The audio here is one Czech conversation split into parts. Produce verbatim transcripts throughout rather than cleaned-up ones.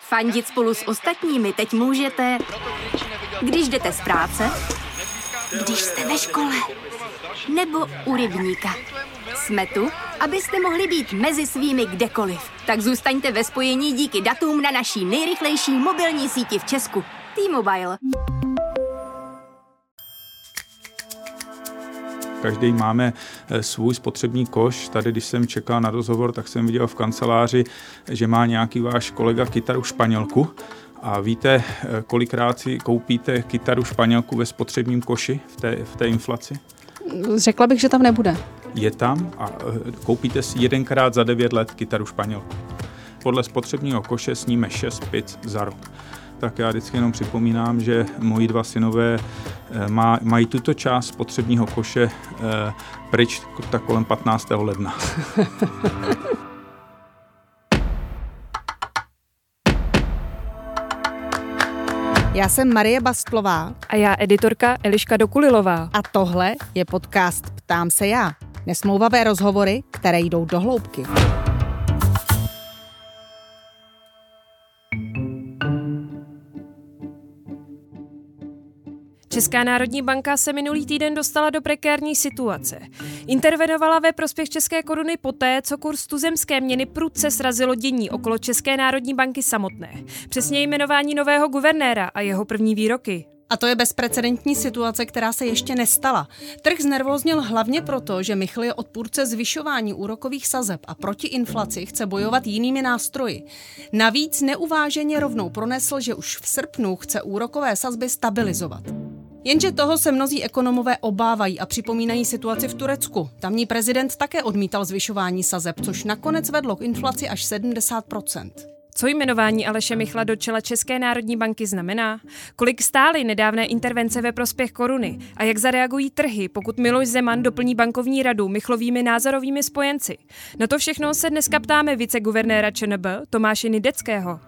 Fandit spolu s ostatními teď můžete, když jdete z práce, když jste ve škole, nebo u rybníka. Jsme tu, abyste mohli být mezi svými kdekoliv. Tak zůstaňte ve spojení díky datům na naší nejrychlejší mobilní síti v Česku. T-Mobile. Každý máme svůj spotřební koš. Tady, když jsem čekal na rozhovor, tak jsem viděl v kanceláři, že má nějaký váš kolega kytaru Španělku. A víte, kolikrát si koupíte kytaru Španělku ve spotřebním koši v té, v té inflaci? Řekla bych, že tam nebude. Je tam a koupíte si jedenkrát za devět let kytaru Španělku. Podle spotřebního koše sníme šest pic za rok. Tak já vždycky jenom připomínám, že moji dva synové má, mají tuto část spotřebního koše eh, pryč tak kolem patnáctého ledna. Já jsem Marie Bastlová. A já editorka Eliška Dokulilová. A tohle je podcast Ptám se já. Nesmlouvavé rozhovory, které jdou do hloubky. Česká národní banka se minulý týden dostala do prekérní situace. Intervenovala ve prospěch české koruny poté, co kurz tuzemské měny prudce srazilo dění okolo České národní banky samotné. Přesně jmenování nového guvernéra a jeho první výroky. A to je bezprecedentní situace, která se ještě nestala. Trh znervóznil hlavně proto, že Michl je odpůrce zvyšování úrokových sazeb a proti inflaci chce bojovat jinými nástroji. Navíc neuváženě rovnou pronesl, že už v srpnu chce úrokové sazby stabilizovat. Jenže toho se mnozí ekonomové obávají a připomínají situaci v Turecku. Tamní prezident také odmítal zvyšování sazeb, což nakonec vedlo k inflaci až sedmdesát procent. Co jmenování Aleše Michla do čela České národní banky znamená? Kolik stály nedávné intervence ve prospěch koruny? A jak zareagují trhy, pokud Miloš Zeman doplní bankovní radu Michlovými názorovými spojenci? Na to všechno se dneska ptáme viceguvernéra ČNB Tomáše Nideckého.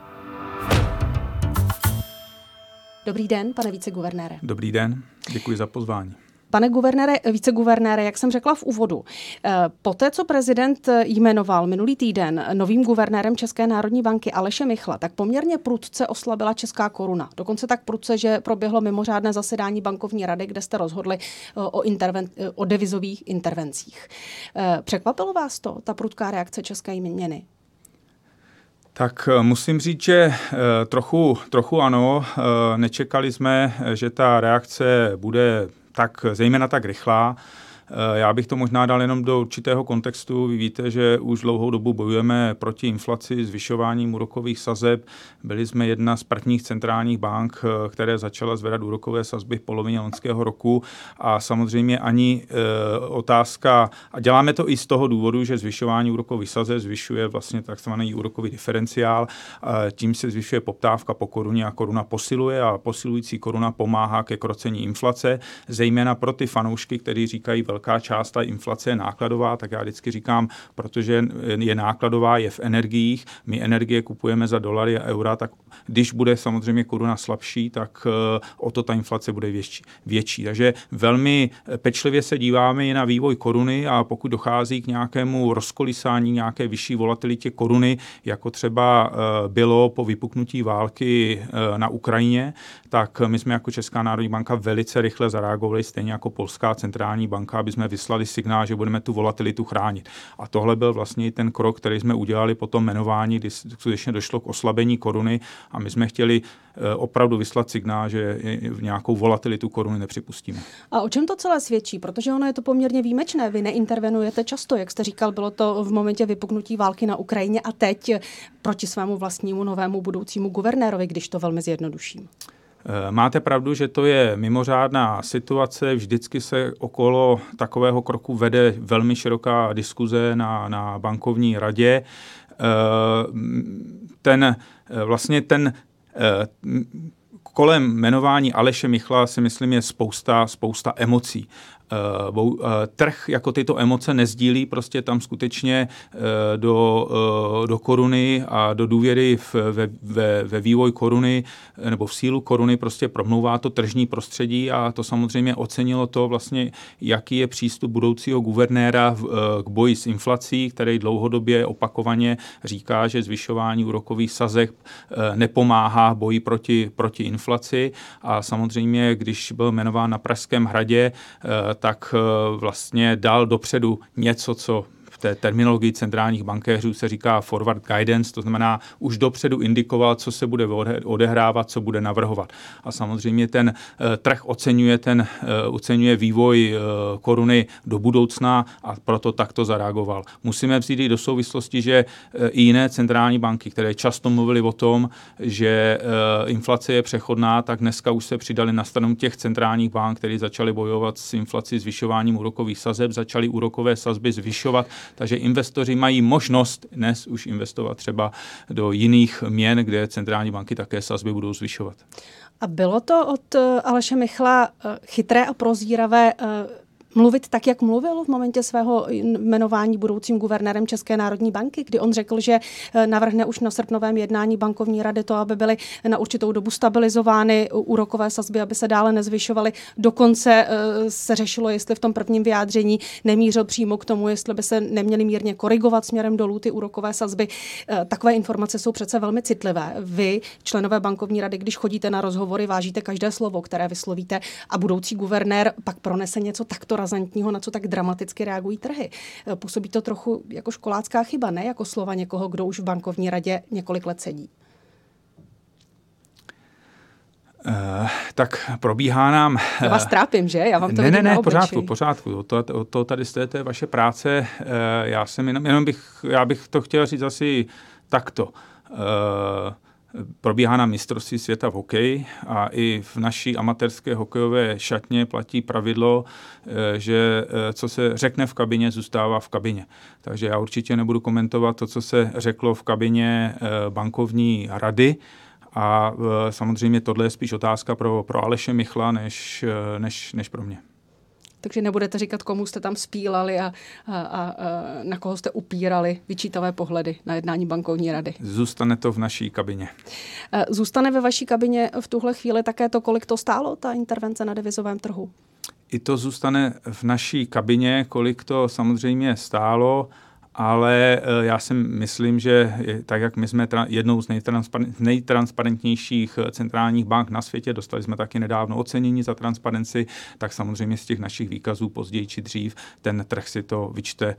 Dobrý den, pane viceguvernére. Dobrý den, děkuji za pozvání. Pane guvernére, viceguvernére, jak jsem řekla v úvodu, poté, co prezident jmenoval minulý týden novým guvernérem České národní banky Aleše Michla, tak poměrně prudce oslabila česká koruna. Dokonce tak prudce, že proběhlo mimořádné zasedání bankovní rady, kde jste rozhodli o, interven- o devizových intervencích. Překvapilo vás to, ta prudká reakce české měny? Tak musím říct, že trochu, trochu ano. Nečekali jsme, že ta reakce bude tak, zejména tak rychlá. Já bych to možná dal jenom do určitého kontextu. Vy víte, že už dlouhou dobu bojujeme proti inflaci, zvyšováním úrokových sazeb. Byli jsme jedna z prvních centrálních bank, které začala zvedat úrokové sazby v polovině loňského roku. A samozřejmě ani e, otázka, a děláme to i z toho důvodu, že zvyšování úrokových sazeb zvyšuje vlastně takzvaný úrokový diferenciál. E, tím se zvyšuje poptávka po koruně a koruna posiluje a posilující koruna pomáhá ke krocení inflace, zejména pro ty fanoušky, kteří říkají, velká část ta inflace je nákladová, tak já vždycky říkám, protože je nákladová, je v energiích, my energie kupujeme za dolary a eura, tak když bude samozřejmě koruna slabší, tak o to ta inflace bude větší. větší. Takže velmi pečlivě se díváme i na vývoj koruny a pokud dochází k nějakému rozkolísání, nějaké vyšší volatilitě koruny, jako třeba bylo po vypuknutí války na Ukrajině, tak my jsme jako Česká národní banka velice rychle zareagovali, stejně jako Polská centrální banka, aby jsme vyslali signál, že budeme tu volatilitu chránit. A tohle byl vlastně ten krok, který jsme udělali po tom jmenování, kdy skutečně došlo k oslabení koruny a my jsme chtěli opravdu vyslat signál, že v nějakou volatilitu koruny nepřipustíme. A o čem to celé svědčí? Protože ono je to poměrně výjimečné. Vy neintervenujete často, jak jste říkal, bylo to v momentě vypuknutí války na Ukrajině a teď proti svému vlastnímu novému budoucímu guvernérovi, když to velmi zjednoduším. Máte pravdu, že to je mimořádná situace, vždycky se okolo takového kroku vede velmi široká diskuze na, na bankovní radě. Ten, vlastně ten kolem jmenování Aleše Michla si myslím je spousta, spousta emocí. Trh jako tyto emoce nezdílí, prostě tam skutečně do, do koruny a do důvěry v, ve, ve, ve vývoj koruny nebo v sílu koruny prostě promlouvá to tržní prostředí a to samozřejmě ocenilo to vlastně, jaký je přístup budoucího guvernéra k boji s inflací, který dlouhodobě opakovaně říká, že zvyšování úrokových sazeb nepomáhá boji proti, proti inflaci a samozřejmě, když byl jmenován na Pražském hradě, tak vlastně dal dopředu něco, co v té terminologii centrálních bankéřů se říká forward guidance, to znamená už dopředu indikoval, co se bude odehrávat, co bude navrhovat. A samozřejmě ten trh oceňuje, ten, oceňuje vývoj koruny do budoucna a proto takto zareagoval. Musíme vzít i do souvislosti, že i jiné centrální banky, které často mluvily o tom, že inflace je přechodná, tak dneska už se přidali na stranu těch centrálních bank, které začaly bojovat s inflací zvyšováním úrokových sazeb, začaly úrokové sazby zvyšovat. Takže investoři mají možnost dnes už investovat třeba do jiných měn, kde centrální banky také sazby budou zvyšovat. A bylo to od Aleše Michla chytré a prozíravé mluvit tak, jak mluvil v momentě svého jmenování budoucím guvernérem České národní banky, kdy on řekl, že navrhne už na srpnovém jednání bankovní rady to, aby byly na určitou dobu stabilizovány úrokové sazby, aby se dále nezvyšovaly. Dokonce se řešilo, jestli v tom prvním vyjádření nemířil přímo k tomu, jestli by se neměly mírně korigovat směrem dolů ty úrokové sazby. Takové informace jsou přece velmi citlivé. Vy, členové bankovní rady, když chodíte na rozhovory, vážíte každé slovo, které vyslovíte a budoucí guvernér pak pronese něco takto razantního, na co tak dramaticky reagují trhy. Působí to trochu jako školácká chyba, ne jako slova někoho, kdo už v bankovní radě několik let sedí. Uh, tak probíhá nám... Já vás trápím, že? Já vám to ne, vidím ne, ne, na pořádku, pořádku. To, to, to tady jste, to je vaše práce. Uh, já jsem jenom, jenom bych, já bych to chtěl říct asi takto. Uh, Probíhá na mistrovství světa v hokeji a i v naší amatérské hokejové šatně platí pravidlo, že co se řekne v kabině, zůstává v kabině. Takže já určitě nebudu komentovat to, co se řeklo v kabině bankovní rady. A samozřejmě tohle je spíš otázka pro, pro Aleše Michla, než, než, než pro mě. Takže nebudete říkat, komu jste tam spílali a, a, a na koho jste upírali vyčítavé pohledy na jednání bankovní rady. Zůstane to v naší kabině. Zůstane ve vaší kabině v tuhle chvíli také to, kolik to stálo, ta intervence na devizovém trhu? I to zůstane v naší kabině, kolik to samozřejmě stálo, ale já si myslím, že tak, jak my jsme jednou z nejtransparentnějších centrálních bank na světě, dostali jsme taky nedávno ocenění za transparenci, tak samozřejmě z těch našich výkazů později či dřív ten trh si to vyčte,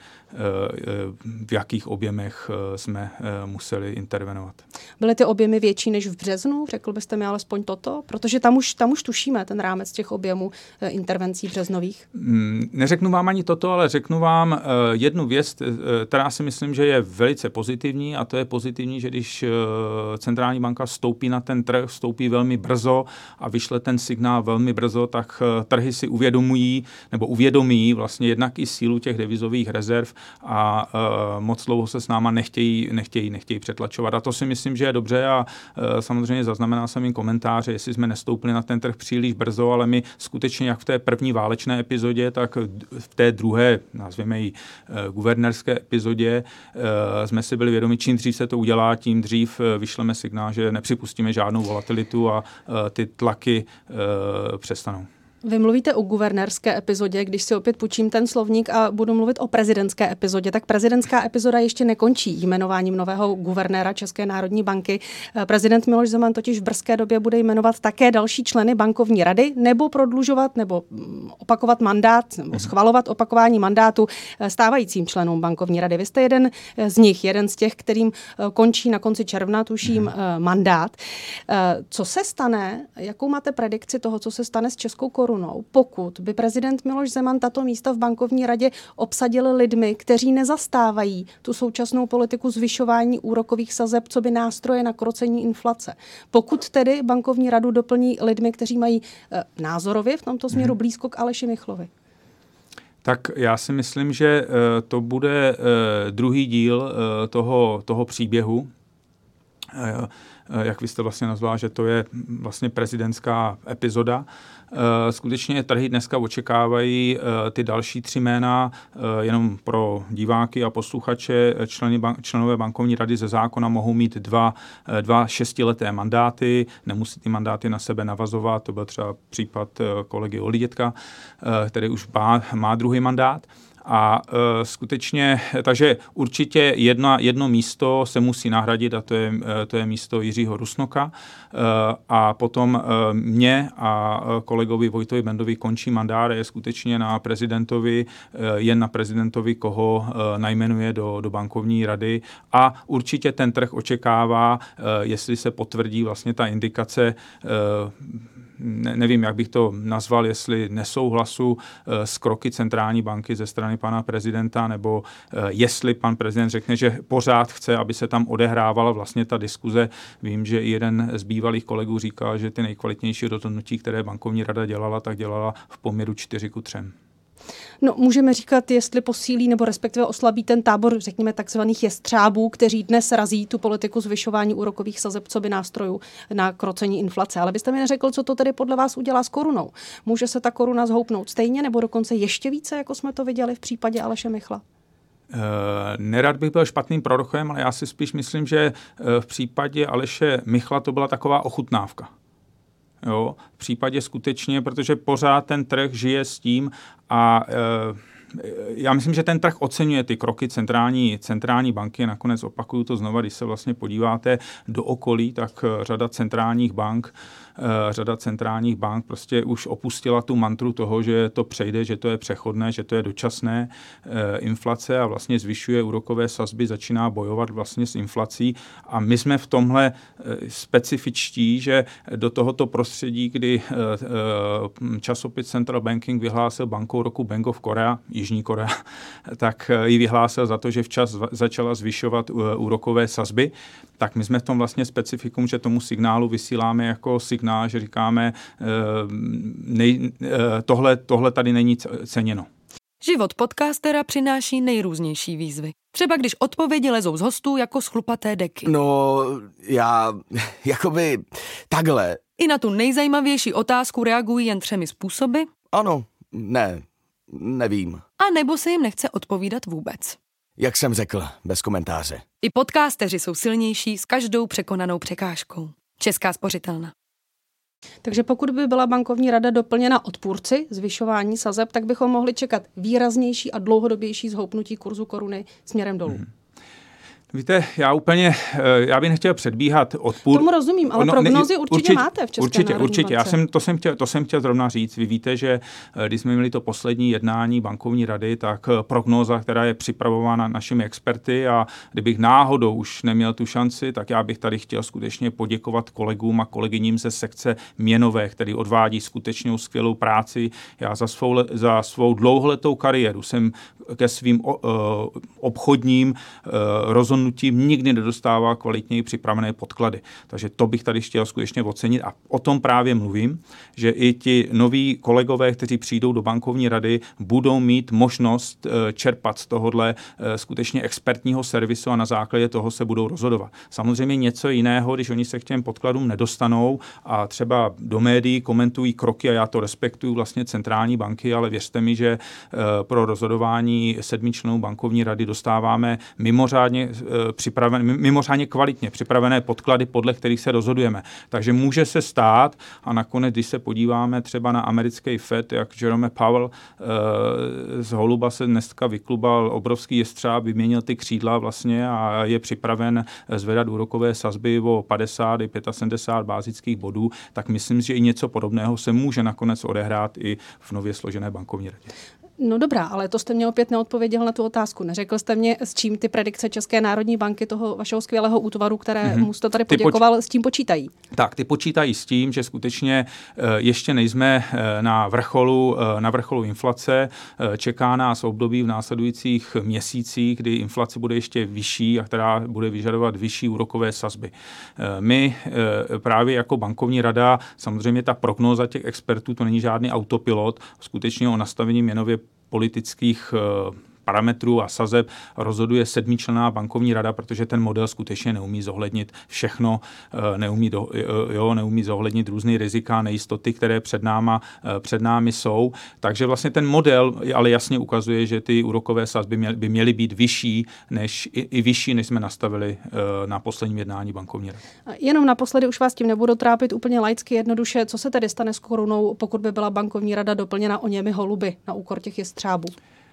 v jakých objemech jsme museli intervenovat. Byly ty objemy větší než v březnu? Řekl byste mi alespoň toto? Protože tam už, tam už tušíme ten rámec těch objemů intervencí březnových. Neřeknu vám ani toto, ale řeknu vám jednu věc, která si myslím, že je velice pozitivní a to je pozitivní, že když centrální banka vstoupí na ten trh, vstoupí velmi brzo a vyšle ten signál velmi brzo, tak trhy si uvědomují nebo uvědomí vlastně jednak i sílu těch devizových rezerv a moc dlouho se s náma nechtějí, nechtějí, nechtějí přetlačovat. A to si myslím, že je dobře a samozřejmě zaznamenal jsem jim komentáře, jestli jsme nestoupili na ten trh příliš brzo, ale my skutečně jak v té první válečné epizodě, tak v té druhé, nazvěme ji guvernérské epizodě, jsme si byli vědomi, čím dřív se to udělá, tím dřív vyšleme signál, že nepřipustíme žádnou volatilitu a ty tlaky přestanou. Vy mluvíte o guvernérské epizodě, když si opět půjčím ten slovník a budu mluvit o prezidentské epizodě, tak prezidentská epizoda ještě nekončí jmenováním nového guvernéra České národní banky. Prezident Miloš Zeman totiž v brzké době bude jmenovat také další členy bankovní rady nebo prodlužovat nebo opakovat mandát nebo schvalovat opakování mandátu stávajícím členům bankovní rady. Vy jste jeden z nich, jeden z těch, kterým končí na konci června, tuším, mandát. Co se stane, jakou máte predikci toho, co se stane s českou korunou, pokud by prezident Miloš Zeman tato místa v bankovní radě obsadil lidmi, kteří nezastávají tu současnou politiku zvyšování úrokových sazeb, co by nástroje na krocení inflace? Pokud tedy bankovní radu doplní lidmi, kteří mají e, názorově v tomto směru blízko k Aleši Michlovi? Tak já si myslím, že e, to bude e, druhý díl e, toho, toho příběhu. jak vy jste vlastně nazval, že to je vlastně prezidentská epizoda. Skutečně trhy dneska očekávají ty další tři jména, jenom pro diváky a posluchače, členy, členové bankovní rady ze zákona mohou mít dva, dva šestileté mandáty, nemusí ty mandáty na sebe navazovat, to byl třeba případ kolegy Olidětka, který už má, má druhý mandát. A e, skutečně, takže určitě jedno, jedno místo se musí nahradit a to je, to je místo Jiřího Rusnoka. E, a potom e, mě a kolegovi Vojtovi Bendovi končí mandát, je skutečně na prezidentovi, e, jen na prezidentovi, koho e, najmenuje do, do bankovní rady. A určitě ten trh očekává, e, jestli se potvrdí vlastně ta indikace, e, Ne, nevím, jak bych to nazval, jestli nesouhlasu e, s kroky centrální banky ze strany pana prezidenta, nebo e, jestli pan prezident řekne, že pořád chce, aby se tam odehrávala vlastně ta diskuze. Vím, že i jeden z bývalých kolegů říkal, že ty nejkvalitnější rozhodnutí, které bankovní rada dělala, tak dělala v poměru čtyři ku třem. No, můžeme říkat, jestli posílí nebo respektive oslabí ten tábor, řekněme, takzvaných jestřábů, kteří dnes razí tu politiku zvyšování úrokových sazeb coby nástrojů na krocení inflace. Ale byste mi neřekl, co to tedy podle vás udělá s korunou. Může se ta koruna zhoupnout stejně nebo dokonce ještě více, jako jsme to viděli v případě Aleše Michla? Uh, nerad bych byl špatným prorokem, ale já si spíš myslím, že uh, v případě Aleše Michla to byla taková ochutnávka. Jo, v případě skutečně, protože pořád ten trh žije s tím a e, já myslím, že ten trh oceňuje ty kroky centrální, centrální banky. Nakonec opakuju to znova, když se vlastně podíváte do okolí, tak řada centrálních bank řada centrálních bank prostě už opustila tu mantru toho, že to přejde, že to je přechodné, že to je dočasné e, inflace a vlastně zvyšuje úrokové sazby, začíná bojovat vlastně s inflací a my jsme v tomhle e, specifičtí, že do tohoto prostředí, kdy e, e, časopis Central Banking vyhlásil bankou roku Bank of Korea, Jižní Korea, tak ji vyhlásil za to, že včas začala zvyšovat úrokové sazby, tak my jsme v tom vlastně specifikum, že tomu signálu vysíláme jako signál, že říkáme, nej, tohle, tohle tady není ceněno. Život podcastera přináší nejrůznější výzvy. Třeba když odpovědi lezou z hostů jako z chlupaté deky. No, já, jakoby, takhle. I na tu nejzajímavější otázku reagují jen třemi způsoby. Ano, ne, nevím. A nebo se jim nechce odpovídat vůbec. Jak jsem řekl, bez komentáře. I podcasteři jsou silnější s každou překonanou překážkou. Česká spořitelna. Takže pokud by byla bankovní rada doplněna odpůrci zvyšování sazeb, tak bychom mohli čekat výraznější a dlouhodobější zhoupnutí kurzu koruny směrem dolů. Hmm. Víte, já úplně, já bych nechtěl předbíhat odpůr. Tomu rozumím, ale no, prognózy určitě, určitě máte v České určitě, národní určitě. bance. Já jsem, to, jsem chtěl, to jsem chtěl zrovna říct. Vy víte, že když jsme měli to poslední jednání bankovní rady, tak prognóza, která je připravována našimi experty a kdybych náhodou už neměl tu šanci, tak já bych tady chtěl skutečně poděkovat kolegům a kolegyním ze sekce měnové, který odvádí skutečnou skvělou práci. Já za svou, za svou dlouholetou kariéru jsem ke svým o, o, obchodním o, rozhodnutím nikdy nedostává kvalitněji připravené podklady. Takže to bych tady chtěl skutečně ocenit a o tom právě mluvím, že i ti noví kolegové, kteří přijdou do bankovní rady, budou mít možnost čerpat z tohohle skutečně expertního servisu a na základě toho se budou rozhodovat. Samozřejmě něco jiného, když oni se k těm podkladům nedostanou a třeba do médií komentují kroky a já to respektuju vlastně centrální banky, ale věřte mi, že pro rozhodování sedmi členů bankovní rady dostáváme mimořádně připravené, mimořádně kvalitně připravené podklady, podle kterých se rozhodujeme. Takže může se stát a nakonec, když se podíváme třeba na americký Fed, jak Jerome Powell e, z holuba se dneska vyklubal obrovský jestřáb, vyměnil ty křídla vlastně a je připraven zvedat úrokové sazby o padesát i sedmdesát pět bázických bodů, tak myslím, že i něco podobného se může nakonec odehrát i v nově složené bankovní radě. No dobrá, ale to jste mě opět neodpověděl na tu otázku. Neřekl jste mě, s čím ty predikce České národní banky, toho vašeho skvělého útvaru, kterému jste tady poděkoval, poč- s tím počítají? Tak, ty počítají s tím, že skutečně ještě nejsme na vrcholu, na vrcholu inflace. Čeká nás období v následujících měsících, kdy inflace bude ještě vyšší a která bude vyžadovat vyšší úrokové sazby. My právě jako bankovní rada, samozřejmě ta prognóza těch expertů, to není žádný autopilot, skutečně o nastavení měnově politických parametrů a sazeb rozhoduje sedmičlenná bankovní rada, protože ten model skutečně neumí zohlednit všechno, neumí, do, jo, neumí zohlednit různé rizika, nejistoty, které před, náma, před námi jsou. Takže vlastně ten model ale jasně ukazuje, že ty úrokové sazby měly, by měly být vyšší, než, i, i vyšší, než jsme nastavili na posledním jednání bankovní rady. Jenom naposledy už vás tím nebudu trápit úplně laicky jednoduše. Co se tedy stane s korunou, pokud by byla bankovní rada doplněna o němi holuby na úkor těch jestřábů?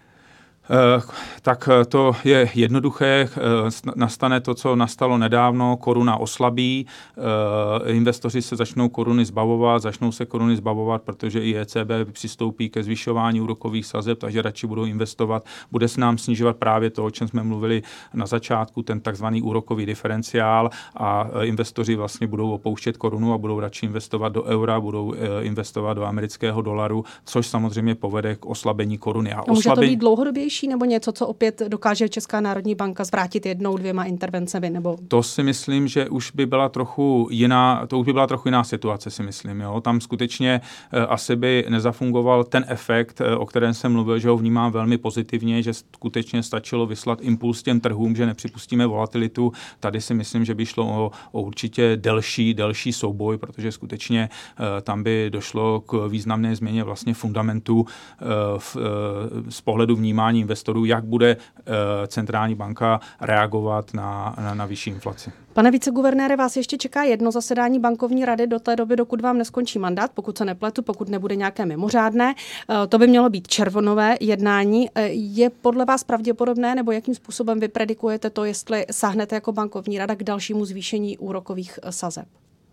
Tak to je jednoduché. Nastane to, co nastalo nedávno, koruna oslabí, investoři se začnou koruny zbavovat, začnou se koruny zbavovat, protože i E C B přistoupí ke zvyšování úrokových sazeb, takže radši budou investovat. Bude se nám snižovat právě to, o čem jsme mluvili na začátku, ten takzvaný úrokový diferenciál a investoři vlastně budou opouštět korunu a budou radši investovat do eura, budou investovat do amerického dolaru, což samozřejmě povede k oslabení koruny. A, a může oslabení... to být dlouhodobější nebo něco, co opět dokáže Česká národní banka zvrátit jednou, dvěma intervencemi? Nebo... To si myslím, že už by byla trochu jiná, to už by byla trochu jiná situace, si myslím. Jo? Tam skutečně e, asi by nezafungoval ten efekt, e, o kterém jsem mluvil, že ho vnímám velmi pozitivně, že skutečně stačilo vyslat impuls těm trhům, že nepřipustíme volatilitu. Tady si myslím, že by šlo o, o určitě delší, delší souboj, protože skutečně e, tam by došlo k významné změně vlastně fundamentu e, v, e, z pohledu vnímání investorů, jak bude uh, centrální banka reagovat na, na, na vyšší inflaci. Pane viceguvernére, vás ještě čeká jedno zasedání bankovní rady do té doby, dokud vám neskončí mandát, pokud se nepletu, pokud nebude nějaké mimořádné. Uh, to by mělo být červnové jednání. Uh, je podle vás pravděpodobné, nebo jakým způsobem vy predikujete to, jestli sáhnete jako bankovní rada k dalšímu zvýšení úrokových sazeb?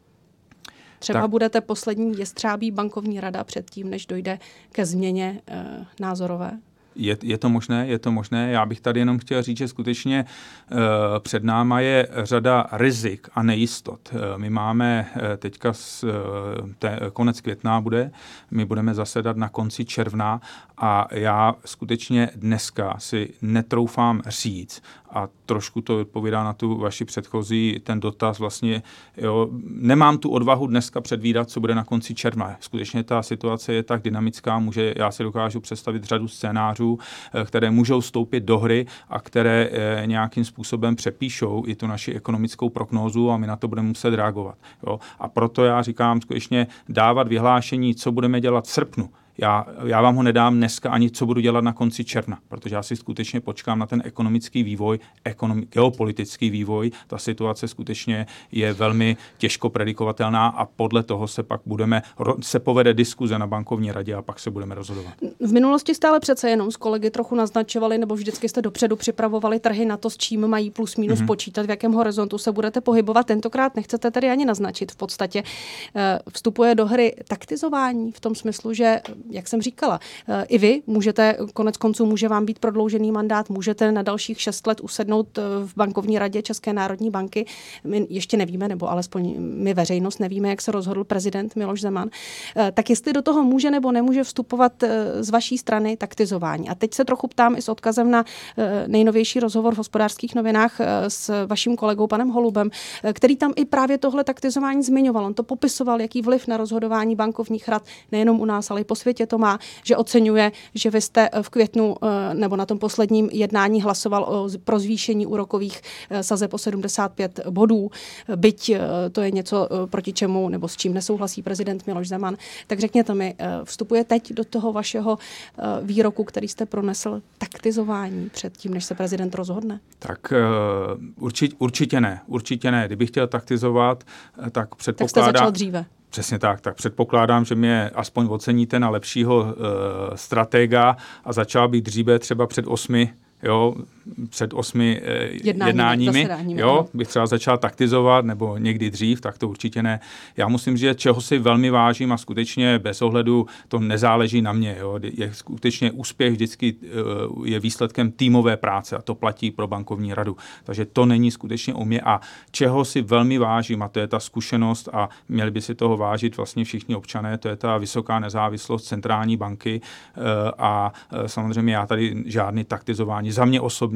Třeba tak. Budete poslední jestřábí bankovní rada předtím, než dojde ke změně uh, názorové? Je, je to možné, je to možné. Já bych tady jenom chtěl říct, že skutečně uh, před náma je řada rizik a nejistot. Uh, my máme uh, teďka s, uh, te, konec května bude, my budeme zasedat na konci června a já skutečně dneska si netroufám říct, a trošku to odpovídá na tu vaši předchozí ten dotaz vlastně, jo, nemám tu odvahu dneska předvídat, co bude na konci června. Skutečně ta situace je tak dynamická, může, já si dokážu představit řadu scénářů, které můžou vstoupit do hry a které eh, nějakým způsobem přepíšou i tu naši ekonomickou prognózu a my na to budeme muset reagovat. Jo. A proto já říkám skutečně dávat vyhlášení, co budeme dělat v srpnu. Já, já vám ho nedám dneska ani, co budu dělat na konci června, protože já si skutečně počkám na ten ekonomický vývoj, ekonomi- geopolitický vývoj. Ta situace skutečně je velmi těžko predikovatelná a podle toho se pak budeme, se povede diskuze na bankovní radě a pak se budeme rozhodovat. V minulosti jste ale přece jenom s kolegy trochu naznačovali, nebo vždycky jste dopředu připravovali trhy na to, s čím mají plus minus mm-hmm. počítat, v jakém horizontu se budete pohybovat. Tentokrát nechcete tedy ani naznačit. V podstatě vstupuje do hry taktizování v tom smyslu, že jak jsem říkala, i vy můžete, konec konců může vám být prodloužený mandát, můžete na dalších šest let usednout v bankovní radě České národní banky. My ještě nevíme, nebo alespoň my veřejnost nevíme, jak se rozhodl prezident Miloš Zeman. Tak jestli do toho může nebo nemůže vstupovat z vaší strany taktizování. A teď se trochu ptám i s odkazem na nejnovější rozhovor v Hospodářských novinách s vaším kolegou panem Holubem, který tam i právě tohle taktizování zmiňoval. On to popisoval, jaký vliv na rozhodování bankovních rad nejenom u nás, ale i po světě to má, že oceňuje, že vy jste v květnu nebo na tom posledním jednání hlasoval o, pro zvýšení úrokových sazeb o sedmdesát pět bodů, byť to je něco, proti čemu nebo s čím nesouhlasí prezident Miloš Zeman. Tak řekněte mi, vstupuje teď do toho vašeho výroku, který jste pronesl, taktizování před tím, než se prezident rozhodne? Tak určitě, určitě ne. Určitě ne. Kdybych chtěl taktizovat, tak předpokládám... Tak jste začal dříve. Přesně tak, tak předpokládám, že mě aspoň oceníte na lepšího e, stratega a začal být dříve třeba před osmi, jo, před osmi e, jednáními, jednáními jo, bych třeba začal taktizovat nebo někdy dřív, tak to určitě ne. Já musím říct, čeho si velmi vážím a skutečně bez ohledu to nezáleží na mě, jo. Je skutečně úspěch vždycky e, je výsledkem týmové práce a to platí pro bankovní radu. Takže to není skutečně o mě a čeho si velmi vážím a to je ta zkušenost a měli by si toho vážit vlastně všichni občané, to je ta vysoká nezávislost centrální banky e, a e, samozřejmě já tady žádný taktizování za mě osobně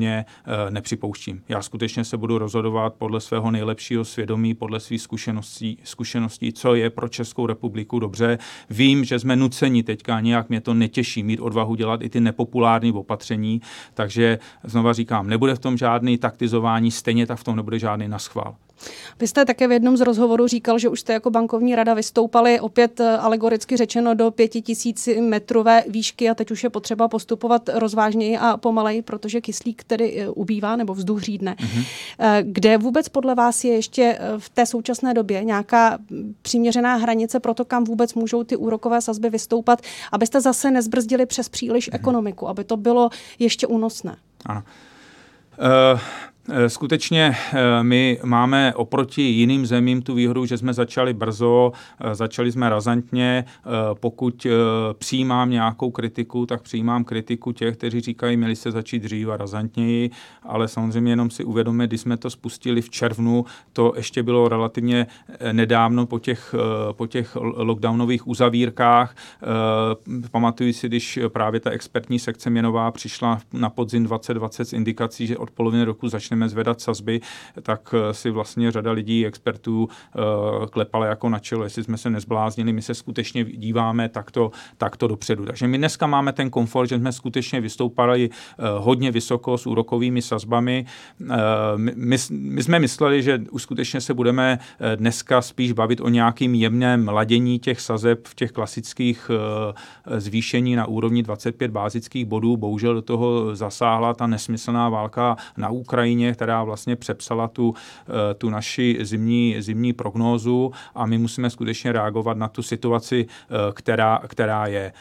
osobně nepřipouštím. Já skutečně se budu rozhodovat podle svého nejlepšího svědomí, podle svých zkušeností, zkušeností, co je pro Českou republiku dobře. Vím, že jsme nuceni teďka, nějak mě to netěší, mít odvahu dělat i ty nepopulární opatření, takže znova říkám, nebude v tom žádný taktizování, stejně tak v tom nebude žádný naschvál. Vy jste také v jednom z rozhovorů říkal, že už jste jako bankovní rada vystoupali opět alegoricky řečeno do pěti tisíc metrové výšky a teď už je potřeba postupovat rozvážněji a pomaleji, protože kyslík tedy ubývá nebo vzduch řídne. Mm-hmm. Kde vůbec podle vás je ještě v té současné době nějaká přiměřená hranice pro to, kam vůbec můžou ty úrokové sazby vystoupat, abyste zase nezbrzdili přes příliš mm-hmm. ekonomiku, aby to bylo ještě únosné? Ano. Uh... Skutečně my máme oproti jiným zemím tu výhodu, že jsme začali brzo, začali jsme razantně. Pokud přijímám nějakou kritiku, tak přijímám kritiku těch, kteří říkají, měli se začít dřív a razantněji, ale samozřejmě jenom si uvědomíme, když jsme to spustili v červnu, to ještě bylo relativně nedávno po těch, po těch lockdownových uzavírkách. Pamatuju si, když právě ta expertní sekce měnová přišla na podzim dvacet dvacet s indikací, že od poloviny roku začne zvedat sazby, tak si vlastně řada lidí, expertů klepala jako na čelo, jestli jsme se nezbláznili, my se skutečně díváme takto, takto dopředu. Takže my dneska máme ten komfort, že jsme skutečně vystoupali hodně vysoko s úrokovými sazbami. My, my jsme mysleli, že už skutečně se budeme dneska spíš bavit o nějakým jemném ladění těch sazeb v těch klasických zvýšení na úrovni dvacet pět bázických bodů. Bohužel do toho zasáhla ta nesmyslná válka na Ukrajině, která vlastně přepsala tu, tu naši zimní, zimní prognózu a my musíme skutečně reagovat na tu situaci, která, která je.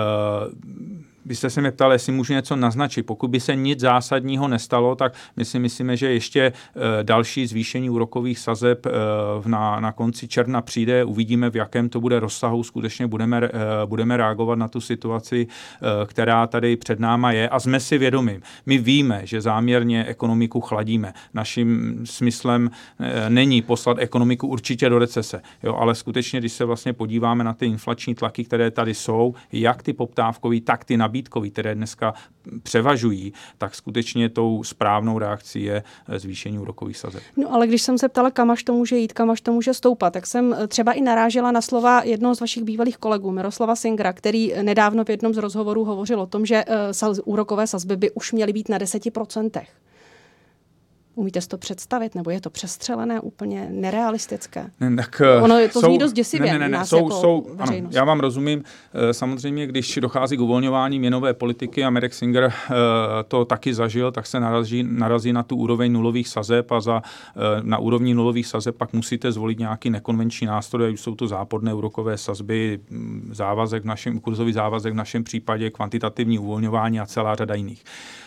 Vy jste se mě ptali, jestli můžu něco naznačit. Pokud by se nic zásadního nestalo, tak my si myslíme, že ještě další zvýšení úrokových sazeb na, na konci června přijde. Uvidíme, v jakém to bude rozsahu. Skutečně budeme, budeme reagovat na tu situaci, která tady před náma je. A jsme si vědomi. My víme, že záměrně ekonomiku chladíme. Naším smyslem není poslat ekonomiku určitě do recese. Jo, ale skutečně, když se vlastně podíváme na ty inflační tlaky, které tady jsou, jak ty poptávkový, tak ty nabídkový, které dneska převažují, tak skutečně tou správnou reakcí je zvýšení úrokových sazeb. No ale když jsem se ptala, kam až to může jít, kam až to může stoupat, tak jsem třeba i narážela na slova jednoho z vašich bývalých kolegů, Miroslava Singera, který nedávno v jednom z rozhovorů hovořil o tom, že uh, úrokové sazby by už měly být na deseti procentech. Umíte si to představit, nebo je to přestřelené, úplně nerealistické? Ne, tak, ono to jsou, zní dost děsivě. Ne, ne, ne, nás jsou, jako jsou, ano, já vám rozumím. Samozřejmě, když dochází k uvolňování měnové politiky a Mirek Singer to taky zažil, tak se narazí, narazí na tu úroveň nulových sazeb a za, na úrovni nulových sazeb pak musíte zvolit nějaký nekonvenční nástroj, už jsou to záporné úrokové sazby, závazek v našem, kurzový závazek v našem případě, kvantitativní uvolňování a celá řada jiných.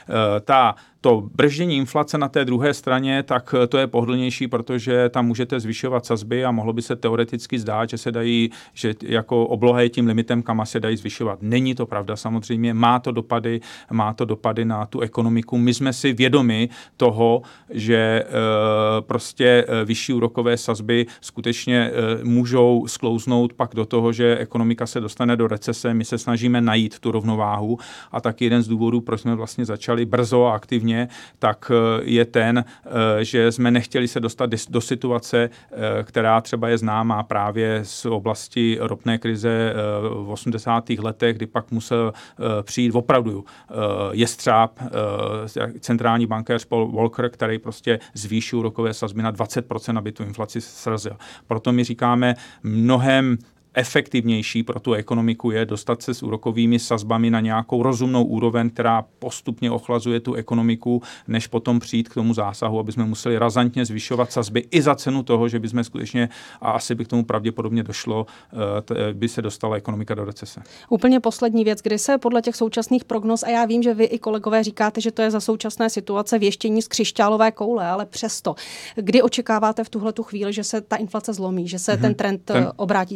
Ta To brždění inflace na té druhé straně, tak to je pohodlnější, protože tam můžete zvyšovat sazby a mohlo by se teoreticky zdát, že se dají, že jako obloha je tím limitem, kam se dají zvyšovat. Není to pravda samozřejmě, má to dopady, má to dopady na tu ekonomiku. My jsme si vědomi toho, že e, prostě vyšší úrokové sazby skutečně e, můžou sklouznout pak do toho, že ekonomika se dostane do recese. My se snažíme najít tu rovnováhu a taky jeden z důvodů, proč jsme vlastně začali brzo a aktivně, tak je ten, že jsme nechtěli se dostat do situace, která třeba je známá právě z oblasti ropné krize v osmdesátých letech, kdy pak musel přijít opravdu jestřáb, centrální bankéř Paul Volcker, který prostě zvýšil úrokové sazby na dvacet procent, aby tu inflaci srazil. Proto my říkáme mnohem efektivnější pro tu ekonomiku je dostat se s úrokovými sazbami na nějakou rozumnou úroveň, která postupně ochlazuje tu ekonomiku, než potom přijít k tomu zásahu, aby jsme museli razantně zvyšovat sazby i za cenu toho, že by jsme skutečně, a asi by k tomu pravděpodobně došlo, by se dostala ekonomika do recese. Úplně poslední věc, kdy se podle těch současných prognóz, a já vím, že vy i kolegové říkáte, že to je za současné situace věštění z křišťálové koule, ale přesto, kdy očekáváte v tuhletu chvíli, že se ta inflace zlomí, že se mm-hmm. ten trend ten... obrátí směrem dolů?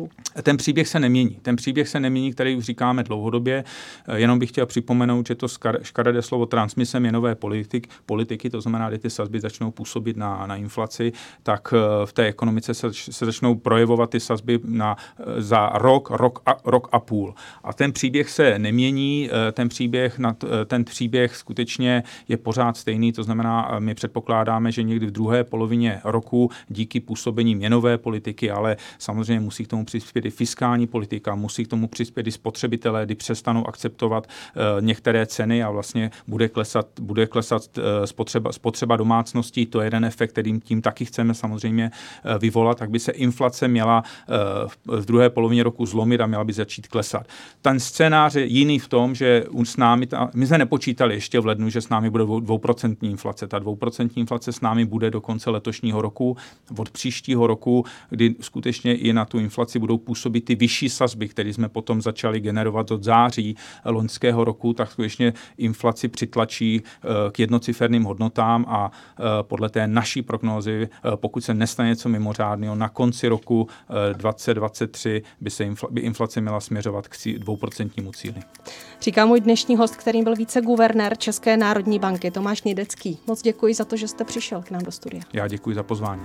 spotřebitelů? Ten příběh se nemění. Ten příběh se nemění, který už říkáme dlouhodobě. Jenom bych chtěl připomenout, že to škaredé slovo transmise měnové politik, politiky, to znamená, že ty sazby začnou působit na, na inflaci, tak v té ekonomice se, se začnou projevovat ty sazby na, za rok, rok a, rok a půl. A ten příběh se nemění, ten příběh, ten příběh skutečně je pořád stejný, to znamená, my předpokládáme, že někdy v druhé polovině roku díky působení měnové politiky, ale samozřejmě musí k tomu přispět i fiskální politika, musí k tomu přispět i spotřebitelé, kdy přestanou akceptovat uh, některé ceny a vlastně bude klesat, bude klesat uh, spotřeba, spotřeba domácností. To je jeden efekt, kterým tím taky chceme samozřejmě uh, vyvolat, tak by se inflace měla uh, v druhé polovině roku zlomit a měla by začít klesat. Ten scénář je jiný v tom, že s námi, ta, my jsme nepočítali ještě v lednu, že s námi bude dvouprocentní inflace. Ta dvouprocentní inflace s námi bude do konce letošního roku. Od příštího roku, kdy skutečně i na tu inflaci budou působit ty vyšší sazby, které jsme potom začali generovat od září loňského roku, tak skutečně inflaci přitlačí k jednociferným hodnotám a podle té naší prognózy, pokud se nestane něco mimořádného, na konci roku dvacet dvacet tři by se infla, by inflace měla směřovat k dvouprocentnímu cíli. Říká můj dnešní host, kterým byl viceguvernér České národní banky, Tomáš Nědecký. Moc děkuji za to, že jste přišel k nám do studia. Já děkuji za pozvání.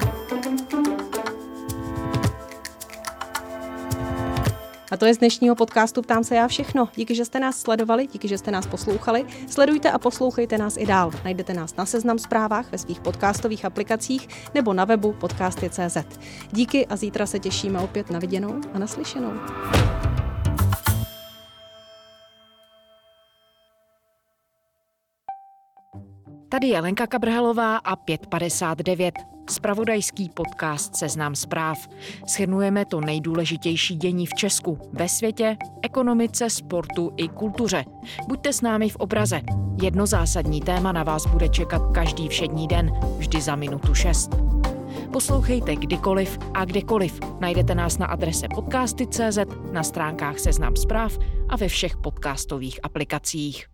A to je z dnešního podcastu Ptám se já všechno. Díky, že jste nás sledovali, díky, že jste nás poslouchali. Sledujte a poslouchejte nás i dál. Najdete nás na Seznam Zprávách, ve svých podcastových aplikacích nebo na webu podcasty tečka cé zet. Díky a zítra se těšíme opět na viděnou a naslyšenou. Tady je Lenka Kabrhelová a pět padesát devět. Zpravodajský podcast Seznam Zpráv. Shrnujeme to nejdůležitější dění v Česku, ve světě, ekonomice, sportu i kultuře. Buďte s námi v obraze. Jedno zásadní téma na vás bude čekat každý všední den, vždy za minutu šest. Poslouchejte kdykoliv a kdekoliv. Najdete nás na adrese podcasty tečka cé zet, na stránkách Seznam Zpráv a ve všech podcastových aplikacích.